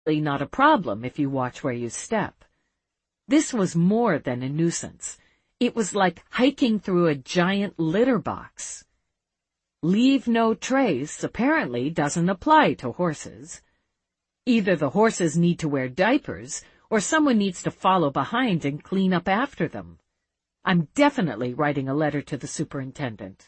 really not a problem if you watch where you step. This was more than a nuisance. It was like hiking through a giant litter box. Leave no trace apparently doesn't apply to horses. Either the horses need to wear diapers, or someone needs to follow behind and clean up after them. I'm definitely writing a letter to the superintendent.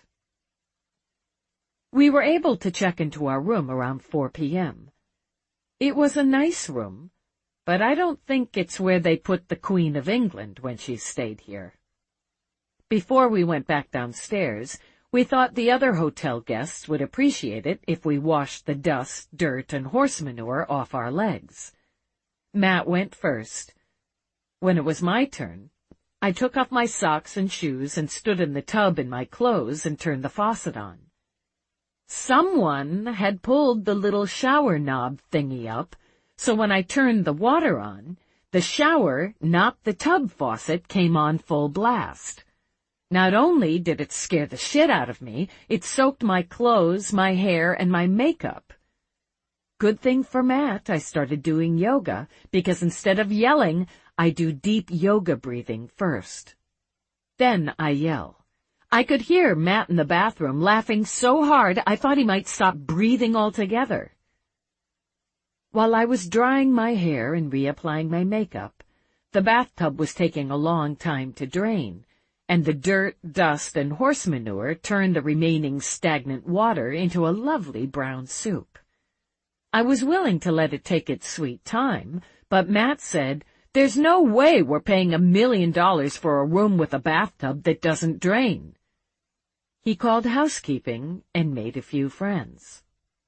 We were able to check into our room around 4 p.m. It was a nice room, but I don't think it's where they put the Queen of England when she stayed here. Before we went back downstairs, we thought the other hotel guests would appreciate it if we washed the dust, dirt, and horse manure off our legs. Matt went first. When it was my turn, I took off my socks and shoes and stood in the tub in my clothes and turned the faucet on. Someone had pulled the little shower knob thingy up, so when I turned the water on, the shower, not the tub faucet, came on full blast. Not only did it scare the shit out of me, it soaked my clothes, my hair, and my makeup. Good thing for Matt, I started doing yoga, because instead of yelling, I do deep yoga breathing first. Then I yell. I could hear Matt in the bathroom laughing so hard I thought he might stop breathing altogether. While I was drying my hair and reapplying my makeup, the bathtub was taking a long time to drain, and the dirt, dust, and horse manure turned the remaining stagnant water into a lovely brown soup. I was willing to let it take its sweet time, but Matt said, "There's no way we're paying $1 million for a room with a bathtub that doesn't drain." He called housekeeping and made a few friends.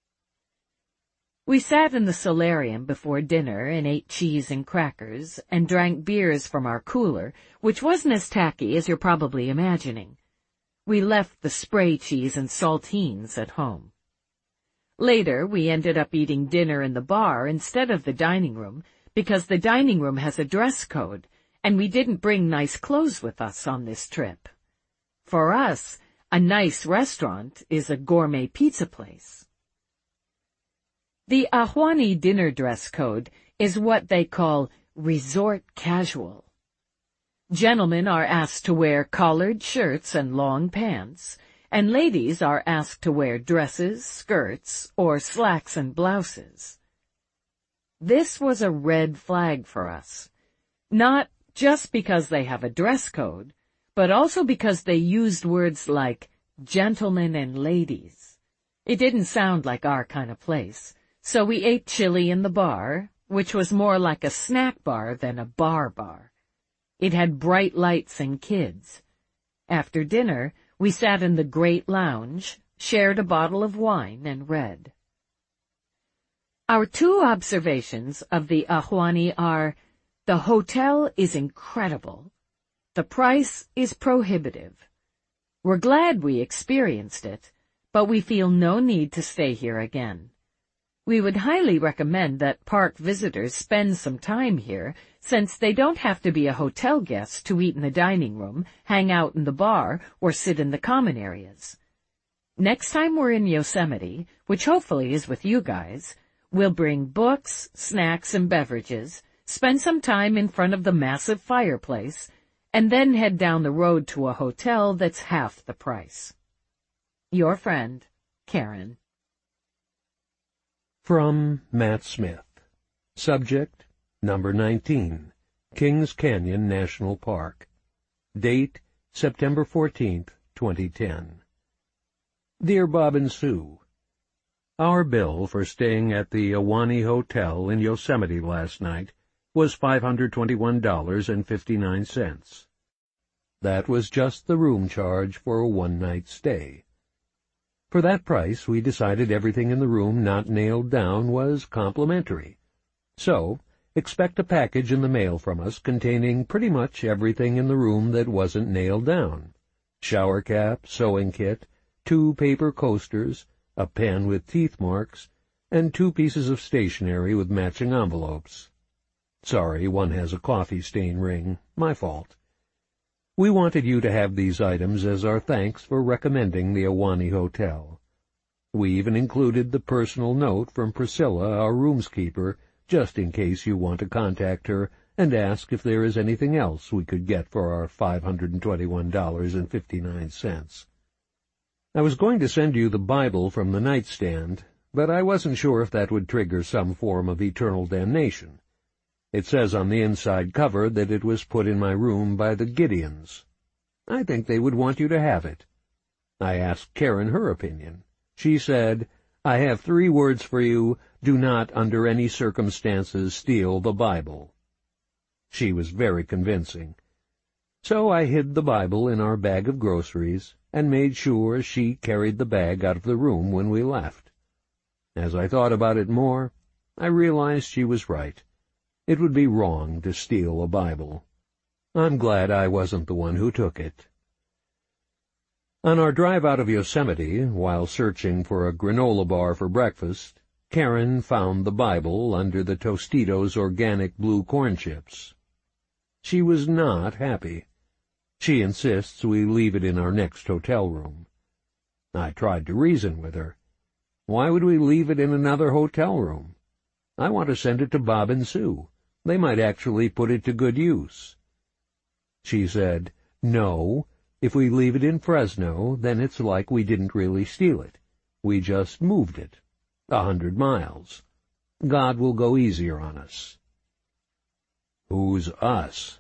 We sat in the solarium before dinner and ate cheese and crackers and drank beers from our cooler, which wasn't as tacky as you're probably imagining. We left the spray cheese and saltines at home. Later, we ended up eating dinner in the bar instead of the dining room because the dining room has a dress code, and we didn't bring nice clothes with us on this trip. For us, a nice restaurant is a gourmet pizza place. The Ahwahnee dinner dress code is what they call resort casual. Gentlemen are asked to wear collared shirts and long pants, and ladies are asked to wear dresses, skirts, or slacks and blouses. This was a red flag for us, not just because they have a dress code, but also because they used words like gentlemen and ladies. It didn't sound like our kind of place. So we ate chili in the bar, which was more like a snack bar than a bar. It had bright lights and kids. After dinner, we sat in the great lounge, shared a bottle of wine, and read. Our two observations of the Ahwahnee are, the hotel is incredible. The price is prohibitive. We're glad we experienced it, but we feel no need to stay here again. We would highly recommend that park visitors spend some time here, since they don't have to be a hotel guest to eat in the dining room, hang out in the bar, or sit in the common areas. Next time we're in Yosemite, which hopefully is with you guys, we'll bring books, snacks, and beverages, spend some time in front of the massive fireplace, and then head down the road to a hotel that's half the price. Your friend, Karen. From Matt Smith. Subject, number 19, Kings Canyon National Park. Date, September 14th, 2010. Dear Bob and Sue, our bill for staying at the Ahwahnee Hotel in Yosemite last night was $521.59. That was just the room charge for a one-night stay. For that price, we decided everything in the room not nailed down was complimentary. So, expect a package in the mail from us containing pretty much everything in the room that wasn't nailed down. Shower cap, sewing kit, 2 paper coasters, a pen with teeth marks, and 2 pieces of stationery with matching envelopes. Sorry, one has a coffee stain ring. My fault. We wanted you to have these items as our thanks for recommending the Ahwahnee Hotel. We even included the personal note from Priscilla, our roomskeeper, just in case you want to contact her and ask if there is anything else we could get for our $521.59. I was going to send you the Bible from the nightstand, but I wasn't sure if that would trigger some form of eternal damnation. It says on the inside cover that it was put in my room by the Gideons. I think they would want you to have it. I asked Karen her opinion. She said, "I have 3 words for you. Do not, under any circumstances, steal the Bible." She was very convincing. So I hid the Bible in our bag of groceries and made sure she carried the bag out of the room when we left. As I thought about it more, I realized she was right. It would be wrong to steal a Bible. I'm glad I wasn't the one who took it. On our drive out of Yosemite, while searching for a granola bar for breakfast, Karen found the Bible under the Tostitos organic blue corn chips. She was not happy. She insists we leave it in our next hotel room. I tried to reason with her. Why would we leave it in another hotel room? I want to send it to Bob and Sue. They might actually put it to good use. She said, "No, if we leave it in Fresno, then it's like we didn't really steal it. We just moved it. 100 miles. God will go easier on us." Who's us?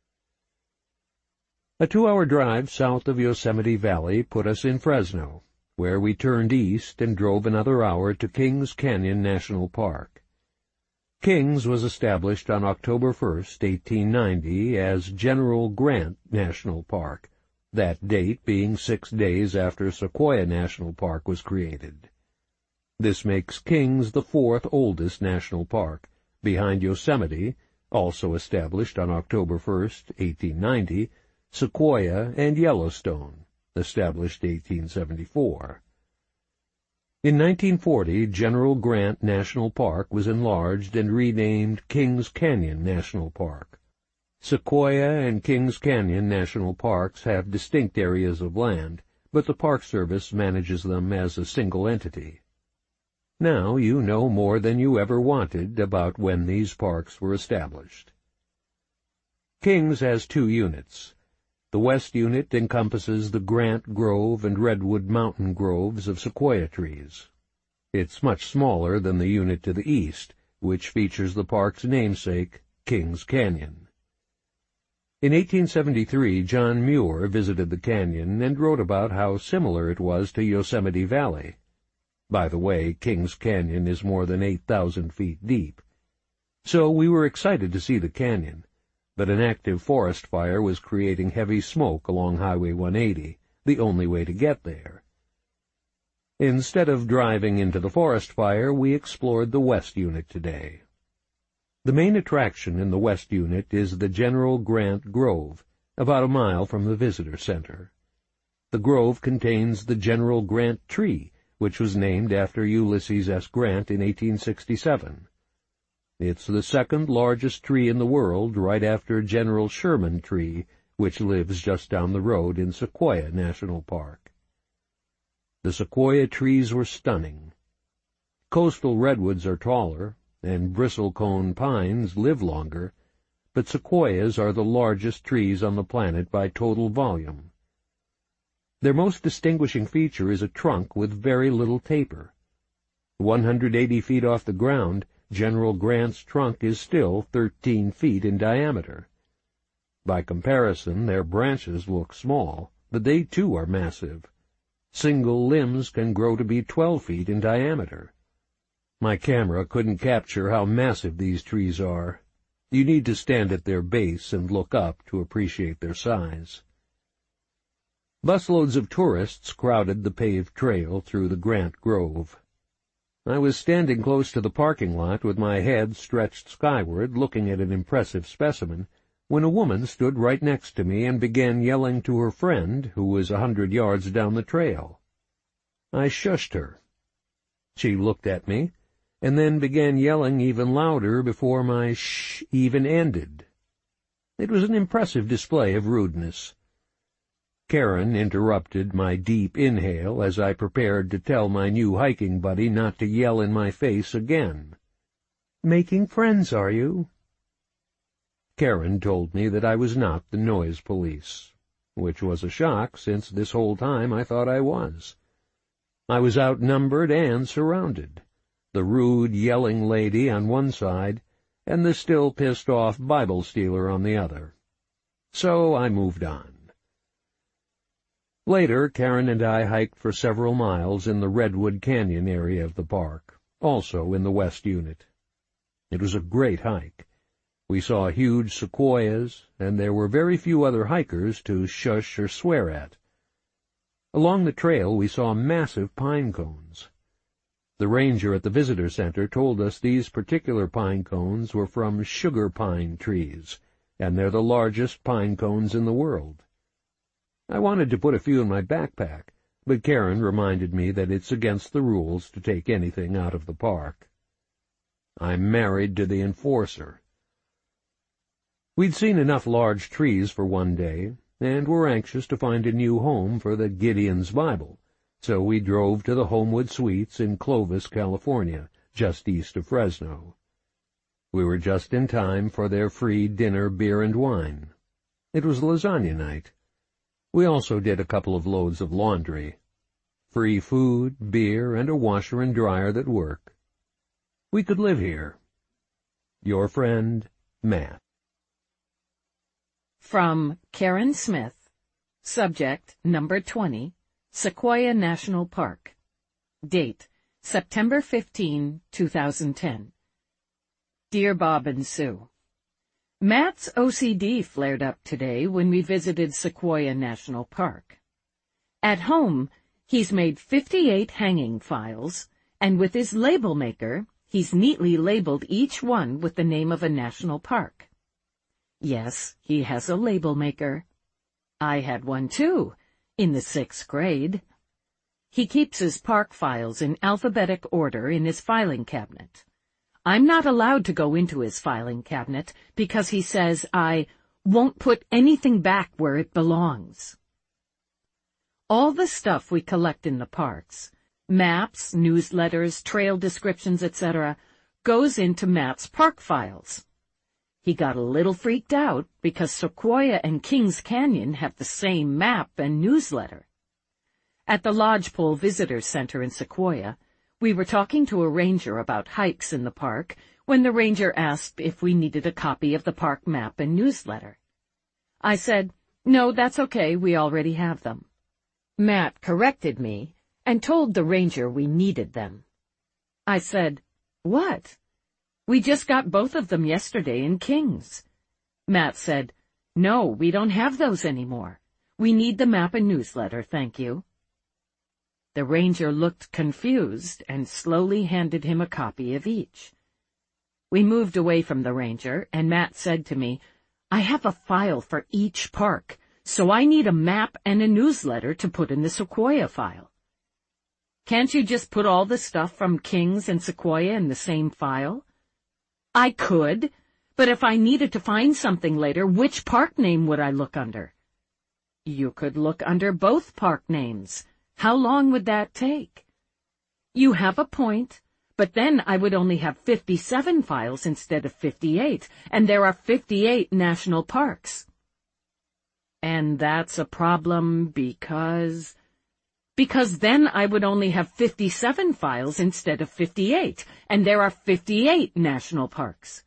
A 2-hour drive south of Yosemite Valley put us in Fresno, where we turned east and drove another hour to Kings Canyon National Park. Kings was established on October 1st, 1890, as General Grant National Park, that date being 6 days after Sequoia National Park was created. This makes Kings the 4th oldest national park, behind Yosemite, also established on October 1st, 1890, Sequoia, and Yellowstone, established 1874. In 1940, General Grant National Park was enlarged and renamed Kings Canyon National Park. Sequoia and Kings Canyon National Parks have distinct areas of land, but the Park Service manages them as a single entity. Now you know more than you ever wanted about when these parks were established. Kings has 2 units. The west unit encompasses the Grant Grove and Redwood Mountain groves of sequoia trees. It's much smaller than the unit to the east, which features the park's namesake, Kings Canyon. In 1873, John Muir visited the canyon and wrote about how similar it was to Yosemite Valley. By the way, Kings Canyon is more than 8,000 feet deep. So we were excited to see the canyon. But an active forest fire was creating heavy smoke along Highway 180, the only way to get there. Instead of driving into the forest fire, we explored the west unit today. The main attraction in the west unit is the General Grant Grove, about a mile from the visitor center. The grove contains the General Grant tree, which was named after Ulysses S. Grant in 1867. It's the 2nd largest tree in the world, right after General Sherman Tree, which lives just down the road in Sequoia National Park. The sequoia trees were stunning. Coastal redwoods are taller, and bristlecone pines live longer, but sequoias are the largest trees on the planet by total volume. Their most distinguishing feature is a trunk with very little taper. 180 feet off the ground, General Grant's trunk is still 13 feet in diameter. By comparison, their branches look small, but they too are massive. Single limbs can grow to be 12 feet in diameter. My camera couldn't capture how massive these trees are. You need to stand at their base and look up to appreciate their size. Busloads of tourists crowded the paved trail through the Grant Grove. I was standing close to the parking lot with my head stretched skyward, looking at an impressive specimen, when a woman stood right next to me and began yelling to her friend, who was 100 yards down the trail. I shushed her. She looked at me, and then began yelling even louder before my shh even ended. It was an impressive display of rudeness. Karen interrupted my deep inhale as I prepared to tell my new hiking buddy not to yell in my face again. Making friends, are you?" Karen told me that I was not the noise police, which was a shock, since this whole time I thought I was. I was outnumbered and surrounded, the rude, yelling lady on one side, and the still pissed-off Bible stealer on the other. So I moved on. Later, Karen and I hiked for several miles in the Redwood Canyon area of the park, also in the West Unit. It was a great hike. We saw huge sequoias, and there were very few other hikers to shush or swear at. Along the trail we saw massive pine cones. The ranger at the visitor center told us these particular pine cones were from sugar pine trees, and they're the largest pine cones in the world. I wanted to put a few in my backpack, but Karen reminded me that it's against the rules to take anything out of the park. I'm married to the enforcer. We'd seen enough large trees for one day, and were anxious to find a new home for the Gideon's Bible, so we drove to the Homewood Suites in Clovis, California, just east of Fresno. We were just in time for their free dinner, beer, and wine. It was lasagna night. We also did a couple of loads of laundry. Free food, beer, and a washer and dryer that work. We could live here. Your friend, Matt. From Karen Smith. Subject number 20, Sequoia National Park. Date, September 15, 2010. Dear Bob and Sue, Matt's OCD flared up today when we visited Sequoia National Park. At home, he's made 58 hanging files, and with his label maker, he's neatly labeled each one with the name of a national park. Yes, he has a label maker. I had one too, in the 6th grade. He keeps his park files in alphabetic order in his filing cabinet. I'm not allowed to go into his filing cabinet because he says I won't put anything back where it belongs. All the stuff we collect in the parks, maps, newsletters, trail descriptions, etc., goes into Matt's park files. He got a little freaked out because Sequoia and Kings Canyon have the same map and newsletter. At the Lodgepole Visitor Center in Sequoia, we were talking to a ranger about hikes in the park when the ranger asked if we needed a copy of the park map and newsletter. I said, "No, that's okay, we already have them." Matt corrected me and told the ranger we needed them. I said, "What? We just got both of them yesterday in Kings." Matt said, "No, we don't have those anymore. We need the map and newsletter, thank you." The ranger looked confused and slowly handed him a copy of each. We moved away from the ranger, and Matt said to me, "I have a file for each park, so I need a map and a newsletter to put in the Sequoia file." "Can't you just put all the stuff from Kings and Sequoia in the same file?" "I could, but if I needed to find something later, which park name would I look under?" "You could look under both park names. How long would that take?" "You have a point, but then I would only have 57 files instead of 58, and there are 58 national parks." "And that's a problem because then I would only have 57 files instead of 58, and there are 58 national parks."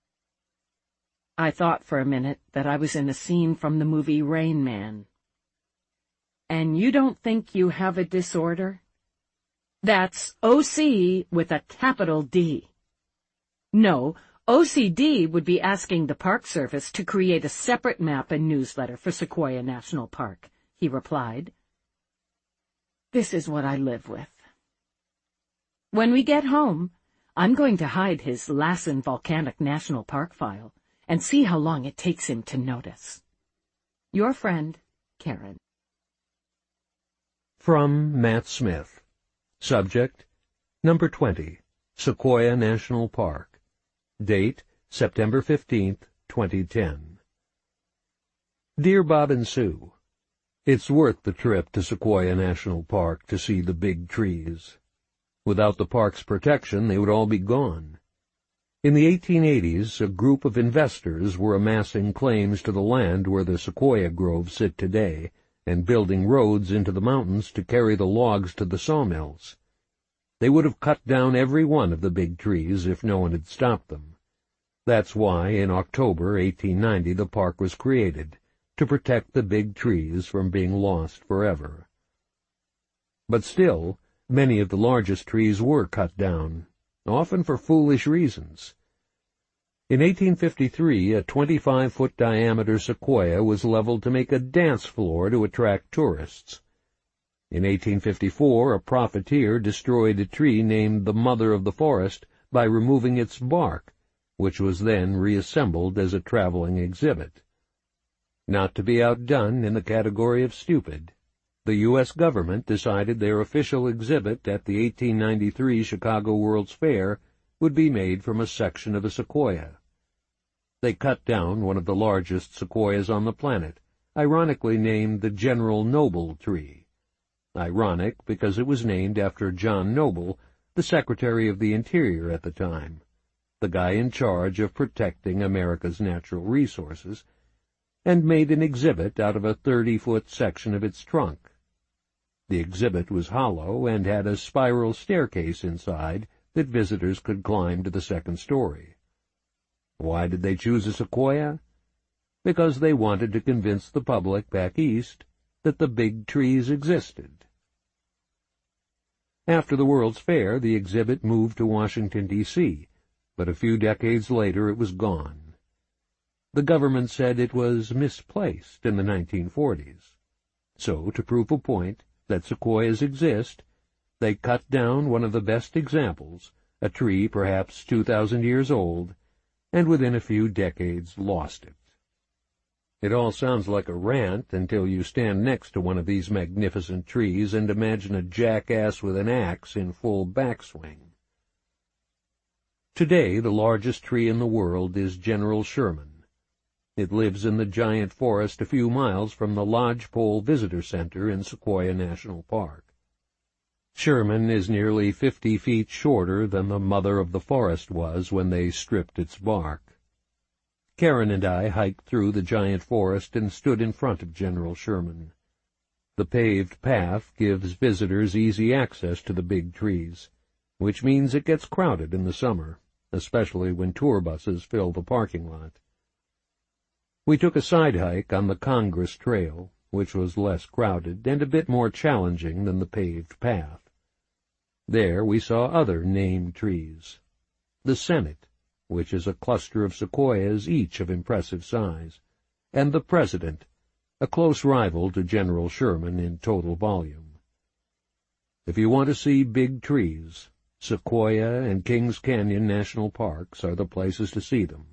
I thought for a minute that I was in a scene from the movie Rain Man. "And you don't think you have a disorder?" "That's OC with a capital D." "No, OCD would be asking the Park Service to create a separate map and newsletter for Sequoia National Park," he replied. This is what I live with. When we get home, I'm going to hide his Lassen Volcanic National Park file and see how long it takes him to notice. Your friend, Karen. From Matt Smith. Subject, number 20, Sequoia National Park. Date, September 15th, 2010. Dear Bob and Sue, it's worth the trip to Sequoia National Park to see the big trees. Without the park's protection, they would all be gone. In the 1880s, a group of investors were amassing claims to the land where the sequoia groves sit today, and building roads into the mountains to carry the logs to the sawmills. They would have cut down every one of the big trees if no one had stopped them. That's why, in October 1890, the park was created, to protect the big trees from being lost forever. But still, many of the largest trees were cut down, often for foolish reasons. In 1853, a 25-foot diameter sequoia was leveled to make a dance floor to attract tourists. In 1854, a profiteer destroyed a tree named the Mother of the Forest by removing its bark, which was then reassembled as a traveling exhibit. Not to be outdone in the category of stupid, the U.S. government decided their official exhibit at the 1893 Chicago World's Fair would be made from a section of a sequoia. They cut down one of the largest sequoias on the planet, ironically named the General Noble tree. Ironic because it was named after John Noble, the Secretary of the Interior at the time, the guy in charge of protecting America's natural resources, and made an exhibit out of a 30-foot section of its trunk. The exhibit was hollow and had a spiral staircase inside that visitors could climb to the second story. Why did they choose a sequoia? Because they wanted to convince the public back east that the big trees existed. After the World's Fair, the exhibit moved to Washington, D.C., but a few decades later it was gone. The government said it was misplaced in the 1940s. So, to prove a point that sequoias exist, they cut down one of the best examples, a tree perhaps 2,000 years old, and within a few decades lost it. It all sounds like a rant until you stand next to one of these magnificent trees and imagine a jackass with an axe in full backswing. Today, the largest tree in the world is General Sherman. It lives in the giant forest a few miles from the Lodgepole Visitor Center in Sequoia National Park. Sherman is nearly 50 feet shorter than the Mother of the Forest was when they stripped its bark. Karen and I hiked through the giant forest and stood in front of General Sherman. The paved path gives visitors easy access to the big trees, which means it gets crowded in the summer, especially when tour buses fill the parking lot. We took a side hike on the Congress Trail, which was less crowded and a bit more challenging than the paved path. There we saw other named trees. The Senate, which is a cluster of sequoias each of impressive size, and the President, a close rival to General Sherman in total volume. If you want to see big trees, Sequoia and Kings Canyon National Parks are the places to see them.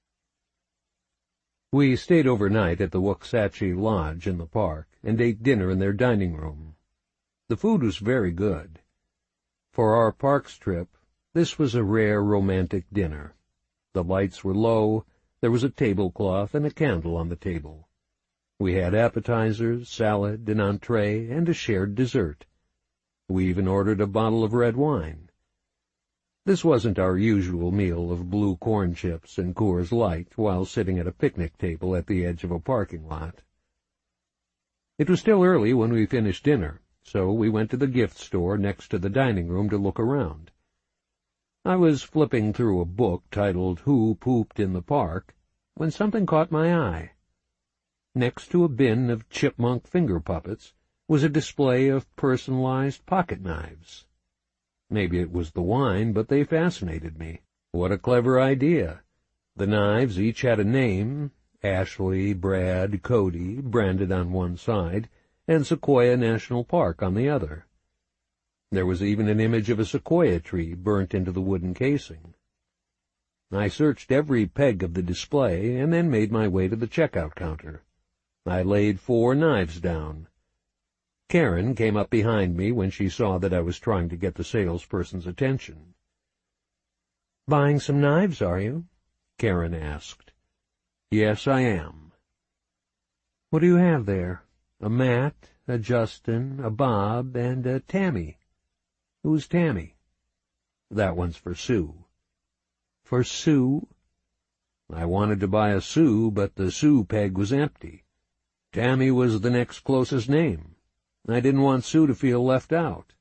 We stayed overnight at the Waxahachie Lodge in the park and ate dinner in their dining room. The food was very good. For our parks trip, this was a rare romantic dinner. The lights were low, there was a tablecloth and a candle on the table. We had appetizers, salad, an entree, and a shared dessert. We even ordered a bottle of red wine. This wasn't our usual meal of blue corn chips and Coors Light while sitting at a picnic table at the edge of a parking lot. It was still early when we finished dinner, so we went to the gift store next to the dining room to look around. I was flipping through a book titled Who Pooped in the Park when something caught my eye. Next to a bin of chipmunk finger puppets was a display of personalized pocket knives. Maybe it was the wine, but they fascinated me. What a clever idea. The knives each had a name, Ashley, Brad, Cody, branded on one side, and Sequoia National Park on the other. There was even an image of a sequoia tree burnt into the wooden casing. I searched every peg of the display and then made my way to the checkout counter. I laid 4 knives down. Karen came up behind me when she saw that I was trying to get the salesperson's attention. "Buying some knives, are you?" Karen asked. "Yes, I am." "What do you have there? A Matt, a Justin, a Bob, and a Tammy. Who's Tammy?" "That one's for Sue." for Sue?" I wanted to buy a Sue, but the Sue peg was empty. Tammy was the next closest name. I didn't want Sue to feel left out.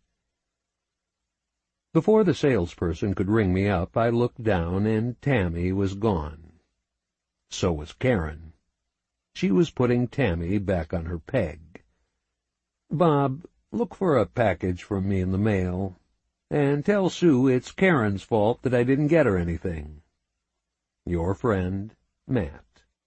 Before the salesperson could ring me up, I looked down, and Tammy was gone. So was Karen. She was putting Tammy back on her peg. "Bob, look for a package from me in the mail, and tell Sue it's Karen's fault that I didn't get her anything. Your friend, Matt."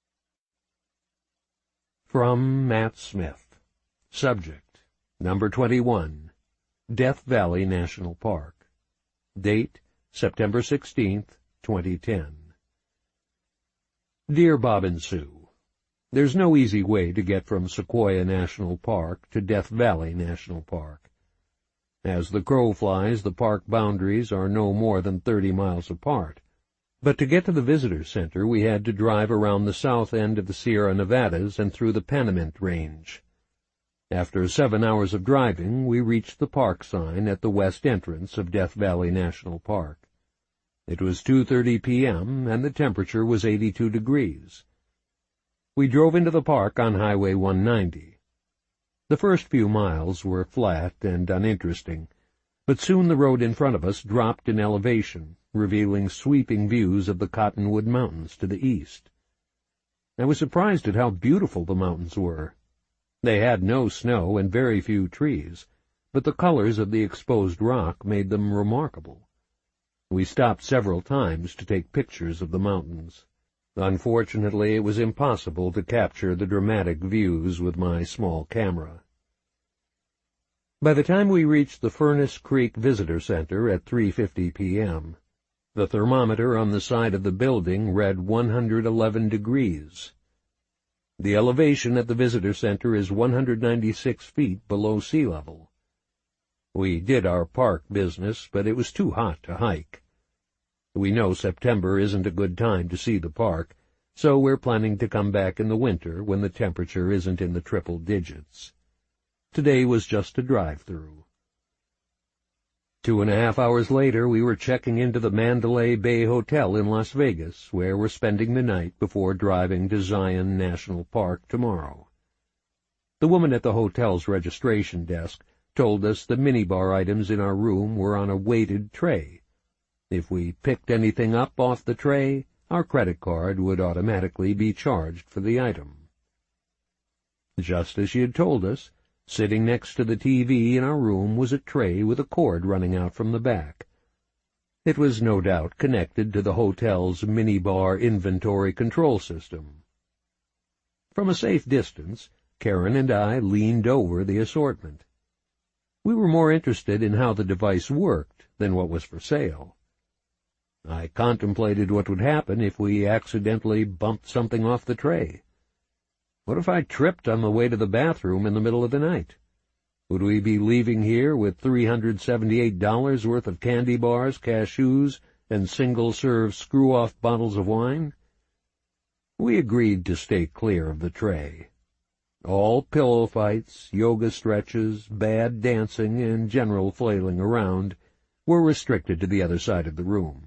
From Matt Smith. Subject, number 21, Death Valley National Park. Date, September 16th, 2010. Dear Bob and Sue, there's no easy way to get from Sequoia National Park to Death Valley National Park. As the crow flies, the park boundaries are no more than 30 miles apart. But to get to the visitor center, we had to drive around the south end of the Sierra Nevadas and through the Panamint Range. After 7 hours of driving, we reached the park sign at the west entrance of Death Valley National Park. It was 2:30 p.m., and the temperature was 82 degrees. We drove into the park on Highway 190. The first few miles were flat and uninteresting, but soon the road in front of us dropped in elevation, revealing sweeping views of the Cottonwood Mountains to the east. I was surprised at how beautiful the mountains were. They had no snow and very few trees, but the colors of the exposed rock made them remarkable. We stopped several times to take pictures of the mountains. Unfortunately, it was impossible to capture the dramatic views with my small camera. By the time we reached the Furnace Creek Visitor Center at 3:50 p.m., the thermometer on the side of the building read 111 degrees. The elevation at the visitor center is 196 feet below sea level. We did our park business, but it was too hot to hike. We know September isn't a good time to see the park, so we're planning to come back in the winter when the temperature isn't in the triple digits. Today was just a drive-through. 2.5 hours later, we were checking into the Mandalay Bay Hotel in Las Vegas, where we're spending the night before driving to Zion National Park tomorrow. The woman at the hotel's registration desk told us the minibar items in our room were on a weighted tray. If we picked anything up off the tray, our credit card would automatically be charged for the item. Just as she had told us, sitting next to the TV in our room was a tray with a cord running out from the back. It was no doubt connected to the hotel's minibar inventory control system. From a safe distance, Karen and I leaned over the assortment. We were more interested in how the device worked than what was for sale. I contemplated what would happen if we accidentally bumped something off the tray. What if I tripped on the way to the bathroom in the middle of the night? Would we be leaving here with $378 worth of candy bars, cashews, and single-serve screw-off bottles of wine? We agreed to stay clear of the tray. All pillow fights, yoga stretches, bad dancing, and general flailing around were restricted to the other side of the room.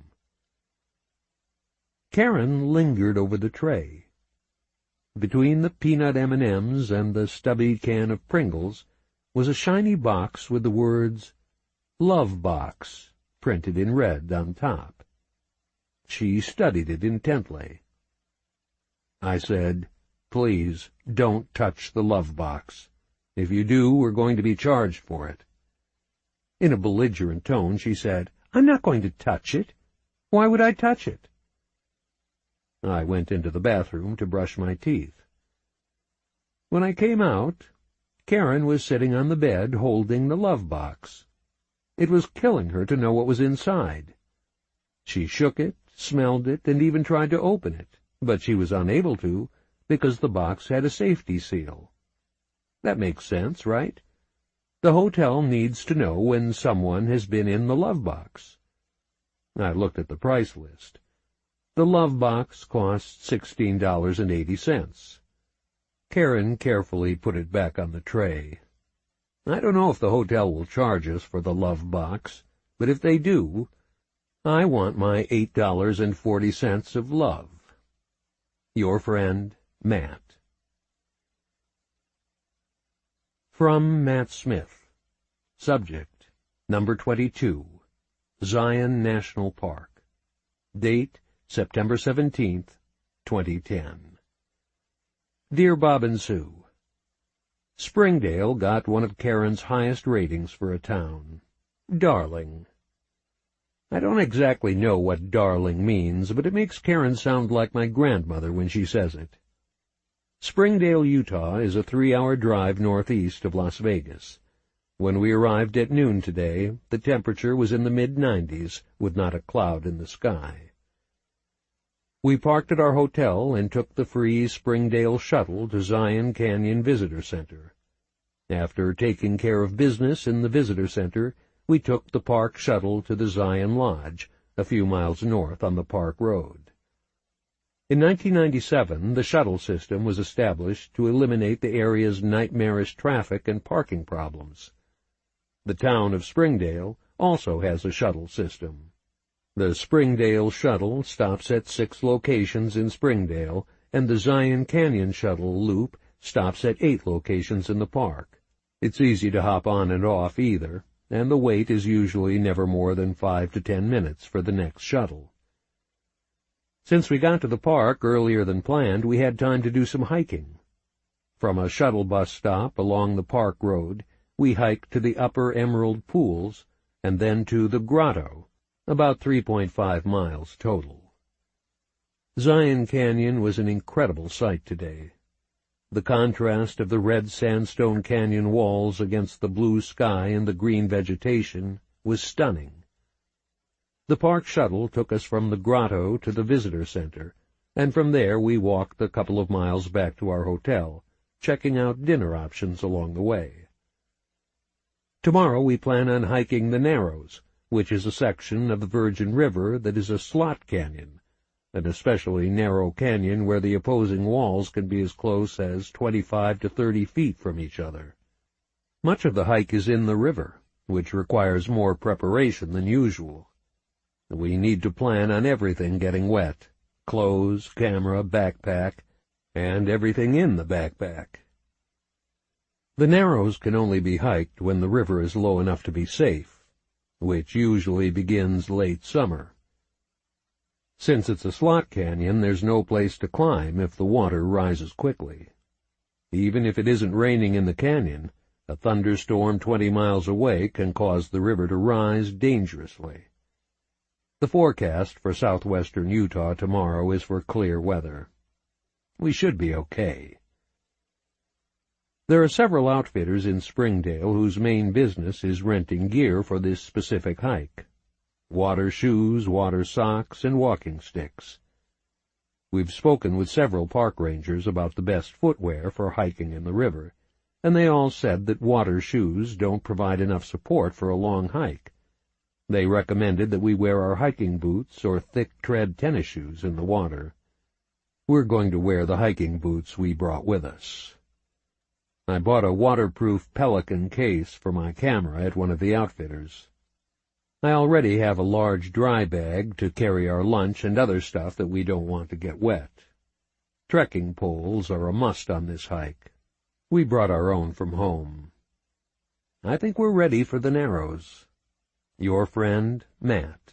Karen lingered over the tray. Between the peanut M&Ms and the stubby can of Pringles was a shiny box with the words, "Love Box," printed in red on top. She studied it intently. I said, "Please, don't touch the Love Box. If you do, we're going to be charged for it." In a belligerent tone, she said, "I'm not going to touch it. Why would I touch it?" I went into the bathroom to brush my teeth. When I came out, Karen was sitting on the bed holding the Love Box. It was killing her to know what was inside. She shook it, smelled it, and even tried to open it, but she was unable to because the box had a safety seal. That makes sense, right? The hotel needs to know when someone has been in the Love Box. I looked at the price list. The Love Box cost $16.80. Karen carefully put it back on the tray. I don't know if the hotel will charge us for the Love Box, but if they do, I want my $8.40 of love. Your friend, Matt. From Matt Smith. Subject, number 22, Zion National Park. Date, September 17th, 2010. Dear Bob and Sue, Springdale got one of Karen's highest ratings for a town. Darling. I don't exactly know what darling means, but it makes Karen sound like my grandmother when she says it. Springdale, Utah is a 3-hour drive northeast of Las Vegas. When we arrived at noon today, the temperature was in the mid-90s, with not a cloud in the sky. We parked at our hotel and took the free Springdale shuttle to Zion Canyon Visitor Center. After taking care of business in the Visitor Center, we took the park shuttle to the Zion Lodge, a few miles north on the Park Road. In 1997, the shuttle system was established to eliminate the area's nightmarish traffic and parking problems. The town of Springdale also has a shuttle system. The Springdale shuttle stops at 6 locations in Springdale, and the Zion Canyon shuttle loop stops at 8 locations in the park. It's easy to hop on and off either, and the wait is usually never more than 5 to 10 minutes for the next shuttle. Since we got to the park earlier than planned, we had time to do some hiking. From a shuttle bus stop along the Park Road, we hiked to the Upper Emerald Pools, and then to the Grotto, about 3.5 miles total. Zion Canyon was an incredible sight today. The contrast of the red sandstone canyon walls against the blue sky and the green vegetation was stunning. The park shuttle took us from the Grotto to the visitor center, and from there we walked a couple of miles back to our hotel, checking out dinner options along the way. Tomorrow we plan on hiking the Narrows, which is a section of the Virgin River that is a slot canyon, an especially narrow canyon where the opposing walls can be as close as 25 to 30 feet from each other. Much of the hike is in the river, which requires more preparation than usual. We need to plan on everything getting wet, clothes, camera, backpack, and everything in the backpack. The Narrows can only be hiked when the river is low enough to be safe, which usually begins late summer. Since it's a slot canyon, there's no place to climb if the water rises quickly. Even if it isn't raining in the canyon, a thunderstorm 20 miles away can cause the river to rise dangerously. The forecast for southwestern Utah tomorrow is for clear weather. We should be okay. There are several outfitters in Springdale whose main business is renting gear for this specific hike. Water shoes, water socks, and walking sticks. We've spoken with several park rangers about the best footwear for hiking in the river, and they all said that water shoes don't provide enough support for a long hike. They recommended that we wear our hiking boots or thick-tread tennis shoes in the water. We're going to wear the hiking boots we brought with us. I bought a waterproof Pelican case for my camera at one of the outfitters. I already have a large dry bag to carry our lunch and other stuff that we don't want to get wet. Trekking poles are a must on this hike. We brought our own from home. I think we're ready for the Narrows. Your friend, Matt.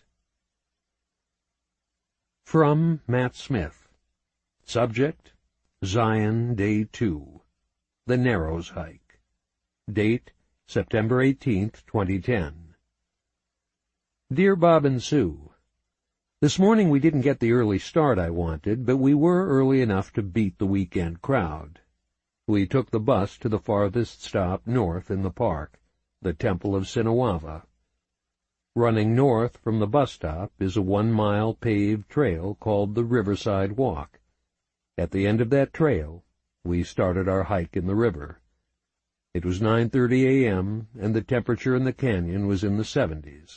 From Matt Smith. Subject, Zion Day 2. The Narrows Hike. Date, September 18th, 2010. Dear Bob and Sue, this morning we didn't get the early start I wanted, but we were early enough to beat the weekend crowd. We took the bus to the farthest stop north in the park, the Temple of Sinawava. Running north from the bus stop is a 1-mile paved trail called the Riverside Walk. At the end of that trail, we started our hike in the river. It was 9:30 a.m., and the temperature in the canyon was in the 70s.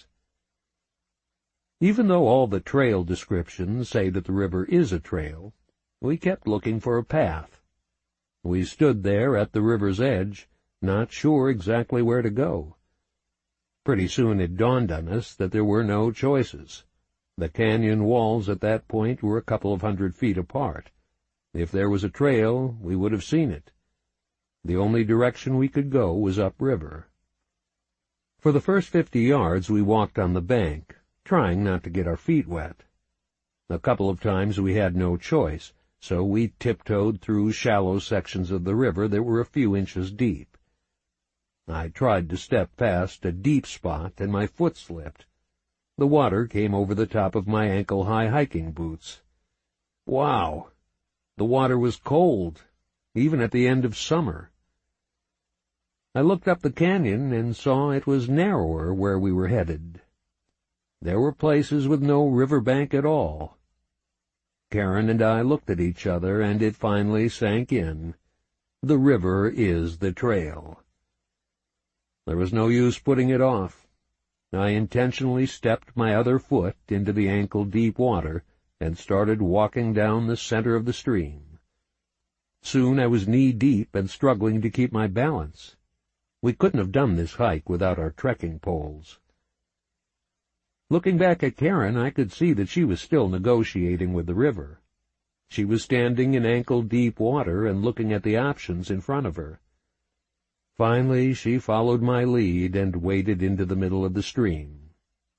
Even though all the trail descriptions say that the river is a trail, we kept looking for a path. We stood there at the river's edge, not sure exactly where to go. Pretty soon it dawned on us that there were no choices. The canyon walls at that point were a couple of 100 feet apart. If there was a trail, we would have seen it. The only direction we could go was upriver. For the first 50 yards we walked on the bank, trying not to get our feet wet. A couple of times we had no choice, so we tiptoed through shallow sections of the river that were a few inches deep. I tried to step past a deep spot, and my foot slipped. The water came over the top of my ankle-high hiking boots. Wow! The water was cold, even at the end of summer. I looked up the canyon and saw it was narrower where we were headed. There were places with no riverbank at all. Karen and I looked at each other, and it finally sank in. The river is the trail. There was no use putting it off. I intentionally stepped my other foot into the ankle-deep water and started walking down the center of the stream. Soon I was knee-deep and struggling to keep my balance. We couldn't have done this hike without our trekking poles. Looking back at Karen, I could see that she was still negotiating with the river. She was standing in ankle-deep water and looking at the options in front of her. Finally, she followed my lead and waded into the middle of the stream.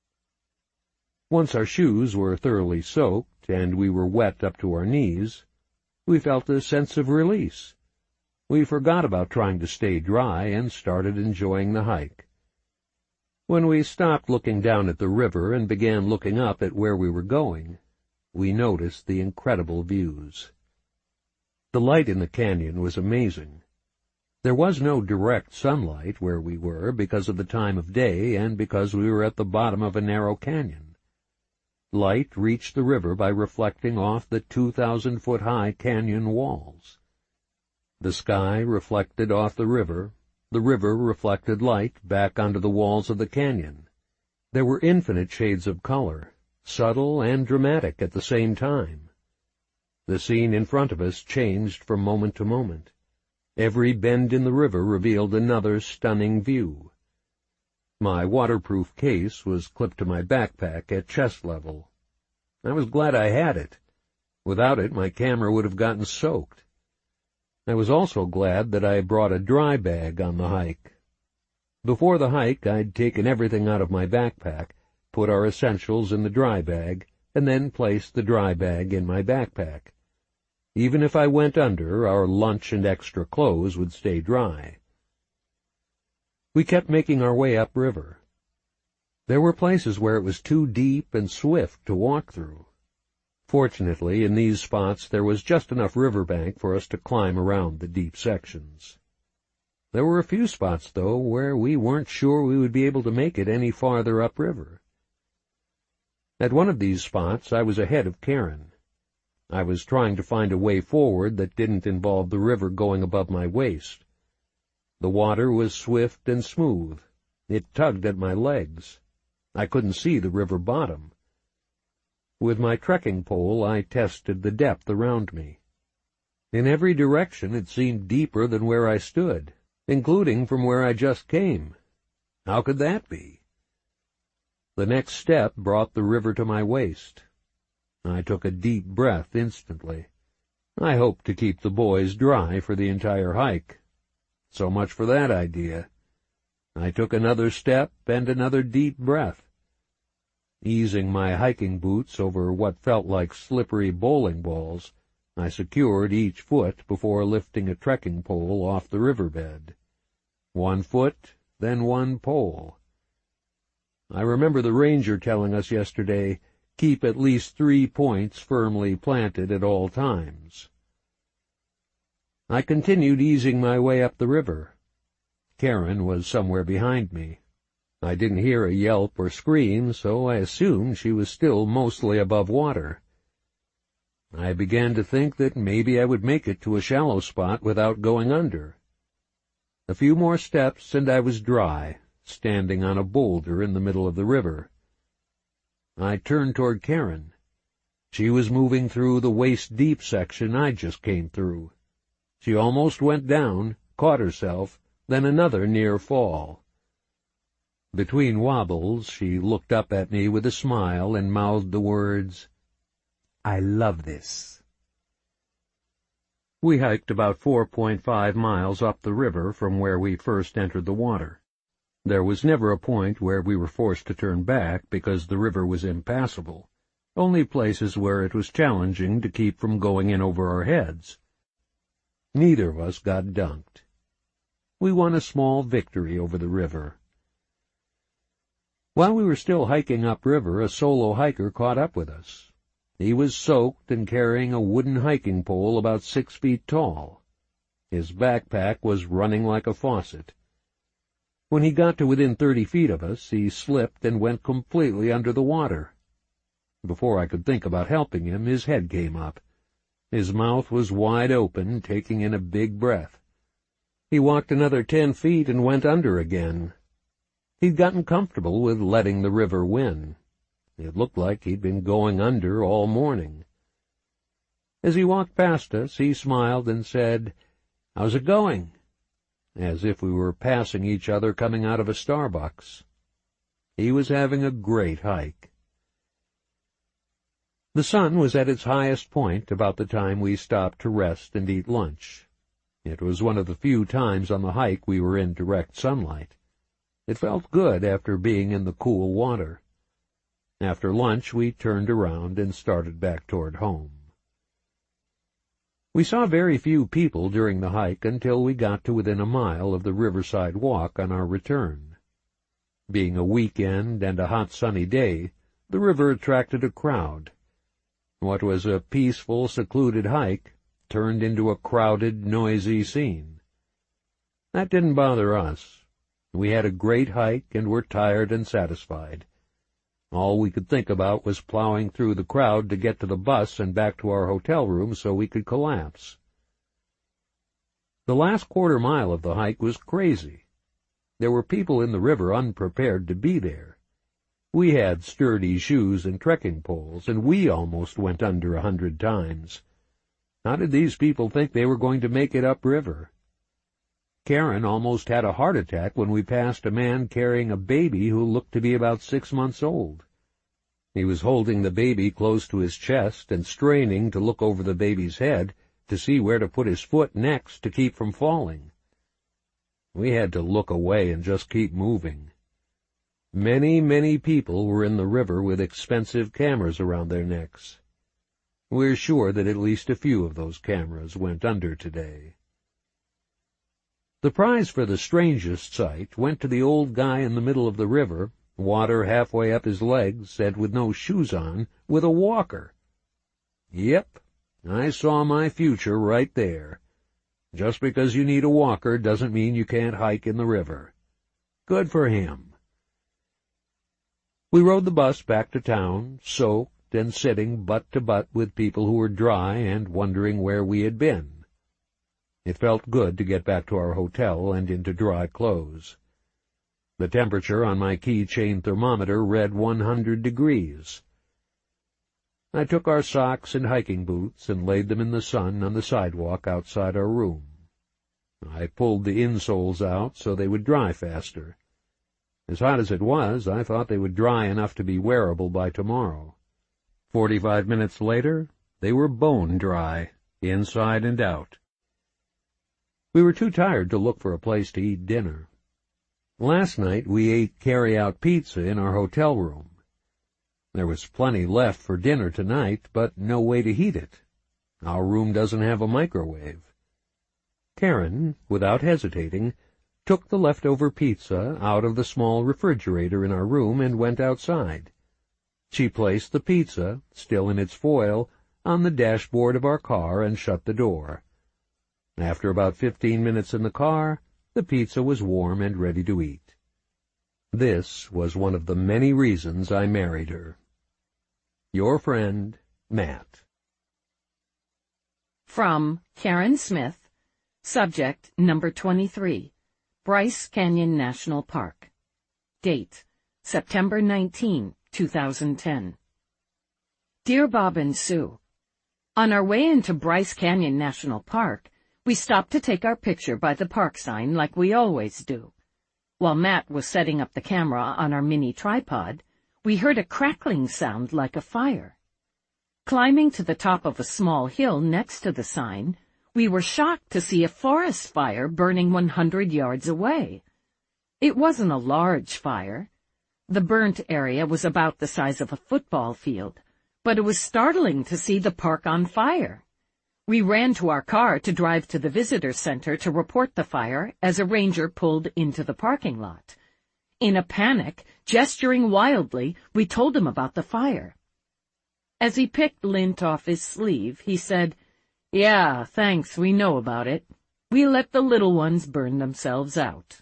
Once our shoes were thoroughly soaked and we were wet up to our knees, we felt a sense of release. We forgot about trying to stay dry and started enjoying the hike. When we stopped looking down at the river and began looking up at where we were going, we noticed the incredible views. The light in the canyon was amazing. There was no direct sunlight where we were because of the time of day and because we were at the bottom of a narrow canyon. Light reached the river by reflecting off the 2,000-foot-high canyon walls. The sky reflected off the river reflected light back onto the walls of the canyon. There were infinite shades of color, subtle and dramatic at the same time. The scene in front of us changed from moment to moment. Every bend in the river revealed another stunning view. My waterproof case was clipped to my backpack at chest level. I was glad I had it. Without it, my camera would have gotten soaked. I was also glad that I brought a dry bag on the hike. Before the hike, I'd taken everything out of my backpack, put our essentials in the dry bag, and then placed the dry bag in my backpack. Even if I went under, our lunch and extra clothes would stay dry. We kept making our way upriver. There were places where it was too deep and swift to walk through. Fortunately, in these spots there was just enough riverbank for us to climb around the deep sections. There were a few spots, though, where we weren't sure we would be able to make it any farther upriver. At one of these spots I was ahead of Karen. I was trying to find a way forward that didn't involve the river going above my waist. The water was swift and smooth. It tugged at my legs. I couldn't see the river bottom. With my trekking pole, I tested the depth around me. In every direction it seemed deeper than where I stood, including from where I just came. How could that be? The next step brought the river to my waist. I took a deep breath instantly. I hoped to keep the boys dry for the entire hike. So much for that idea. I took another step and another deep breath. Easing my hiking boots over what felt like slippery bowling balls, I secured each foot before lifting a trekking pole off the riverbed. 1 foot, then 1 pole. I remember the ranger telling us yesterday, keep at least 3 points firmly planted at all times. I continued easing my way up the river. Karen was somewhere behind me. I didn't hear a yelp or scream, so I assumed she was still mostly above water. I began to think that maybe I would make it to a shallow spot without going under. A few more steps and I was dry, standing on a boulder in the middle of the river. I turned toward Karen. She was moving through the waist-deep section I just came through. She almost went down, caught herself, then another near fall. Between wobbles, she looked up at me with a smile and mouthed the words, "I love this." We hiked about 4.5 miles up the river from where we first entered the water. There was never a point where we were forced to turn back because the river was impassable, only places where it was challenging to keep from going in over our heads. Neither of us got dunked. We won a small victory over the river. While we were still hiking upriver, a solo hiker caught up with us. He was soaked and carrying a wooden hiking pole about 6 feet tall. His backpack was running like a faucet. When he got to within 30 feet of us, he slipped and went completely under the water. Before I could think about helping him, his head came up. His mouth was wide open, taking in a big breath. He walked another 10 feet and went under again. He'd gotten comfortable with letting the river win. It looked like he'd been going under all morning. As he walked past us, he smiled and said, "How's it going?" as if we were passing each other coming out of a Starbucks. He was having a great hike. The sun was at its highest point about the time we stopped to rest and eat lunch. It was one of the few times on the hike we were in direct sunlight. It felt good after being in the cool water. After lunch, we turned around and started back toward home. We saw very few people during the hike until we got to within a mile of the Riverside Walk on our return. Being a weekend and a hot sunny day, the river attracted a crowd. What was a peaceful, secluded hike turned into a crowded, noisy scene. That didn't bother us. We had a great hike and were tired and satisfied. All we could think about was plowing through the crowd to get to the bus and back to our hotel room so we could collapse. The last quarter mile of the hike was crazy. There were people in the river unprepared to be there. We had sturdy shoes and trekking poles, and we almost went under 100 times. How did these people think they were going to make it upriver? Karen almost had a heart attack when we passed a man carrying a baby who looked to be about 6 months old. He was holding the baby close to his chest and straining to look over the baby's head to see where to put his foot next to keep from falling. We had to look away and just keep moving. Many, many people were in the river with expensive cameras around their necks. We're sure that at least a few of those cameras went under today. The prize for the strangest sight went to the old guy in the middle of the river, water halfway up his legs, and with no shoes on, with a walker. Yep, I saw my future right there. Just because you need a walker doesn't mean you can't hike in the river. Good for him. We rode the bus back to town, soaked and sitting butt to butt with people who were dry and wondering where we had been. It felt good to get back to our hotel and into dry clothes. The temperature on my keychain thermometer read 100 degrees. I took our socks and hiking boots and laid them in the sun on the sidewalk outside our room. I pulled the insoles out so they would dry faster. As hot as it was, I thought they would dry enough to be wearable by tomorrow. 45 minutes later, they were bone dry, inside and out. We were too tired to look for a place to eat dinner. Last night we ate carry-out pizza in our hotel room. There was plenty left for dinner tonight, but no way to heat it. Our room doesn't have a microwave. Karen, without hesitating, took the leftover pizza out of the small refrigerator in our room and went outside. She placed the pizza, still in its foil, on the dashboard of our car and shut the door. After about 15 minutes in the car, the pizza was warm and ready to eat. This was one of the many reasons I married her. Your friend, Matt. From Karen Smith, subject number 23, Bryce Canyon National Park. Date, September 19, 2010. Dear Bob and Sue, on our way into Bryce Canyon National Park, we stopped to take our picture by the park sign like we always do. While Matt was setting up the camera on our mini tripod, we heard a crackling sound like a fire. Climbing to the top of a small hill next to the sign, we were shocked to see a forest fire burning 100 yards away. It wasn't a large fire. The burnt area was about the size of a football field, but it was startling to see the park on fire. We ran to our car to drive to the visitor center to report the fire as a ranger pulled into the parking lot. In a panic, gesturing wildly, we told him about the fire. As he picked lint off his sleeve, he said, "Yeah, thanks, we know about it. We let the little ones burn themselves out."